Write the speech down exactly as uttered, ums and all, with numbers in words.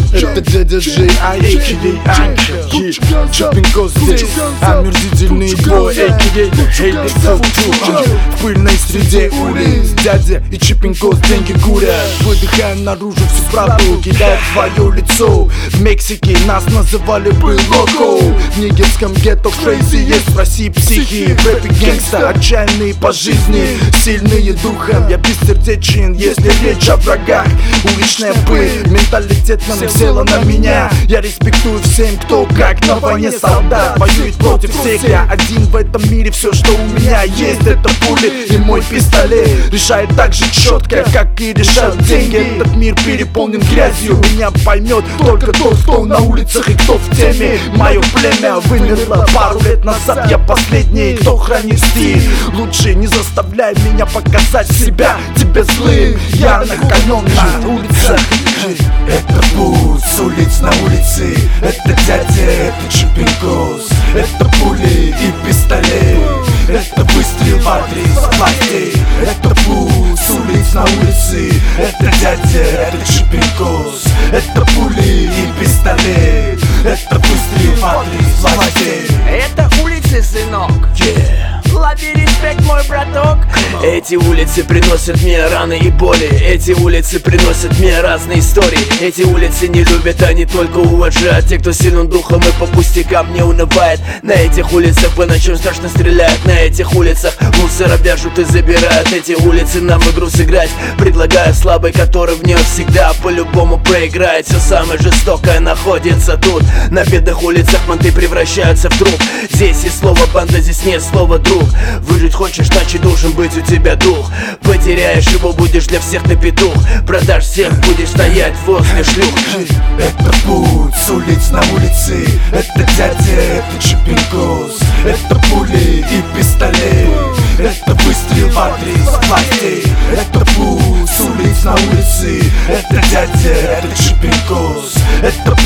Это дядя Джей, а а.к.а. Анка. Чиппинко здесь, омерзительный бой, а.к.а. Хейли Филту. В пыльной среде улиц дядя и Чиппинко деньги гурят. Выдыхаем наружу всю правду, кидает твое лицо. В Мексике нас называли бы локо. В нигерском гетто крейзи есть, в России психи. В рэпе гэнгста, отчаянные по жизни, сильные духом. Я бессердечен, если речь о врагах. Уличная пыль, менталитет насела на меня. Я респектую всем, кто как на войне солдат воюет против всех. Я один в этом мире, все, что у меня есть, это пули и мой пистолет. Решает так же четко, как и решают деньги. Этот мир переполнен грязью, меня поймет только тот, кто на улицах и кто в теме. Мое племя вымерло пару лет назад, я последний, кто хранит стиль. Лучше не заставляй меня показать себя тебе злым. Я накален на улицах. Это путь с улиц на улице. Это дядя, это Чиппинкос. Это пули и пистолет. Это выстрел в адрес властей. Это путь с улиц на улице. Это дядя, это Чиппинкос. Это пули и пистолет. Это выстрел в адрес властей. Это улицы, сынок. Yeah. Лови респект, мой браток. Эти улицы приносят мне раны и боли. Эти улицы приносят мне разные истории. Эти улицы не любят, они только уважают. Те, кто силен духом и по пустякам не унывает. На этих улицах по ночам страшно стреляют. На этих улицах мусора вяжут и забирают. Эти улицы нам игру сыграть предлагают слабый, который в нее всегда по-любому проиграет. Все самое жестокое находится тут. На бедных улицах манты превращаются в труп. Здесь есть слово банда, здесь нет слова друг. Выжить хочешь, значит должен быть у тебя дух. Потеряешь его, будешь для всех на петух. Продашь всех, будешь стоять возле шлюх. Это путь с улиц на улице. Это дядя, это Чиппинкос. Это пули и пистолет. Это выстрел в адрес властей. Это путь с улиц на улице. Это дядя, это Чиппинкос. Это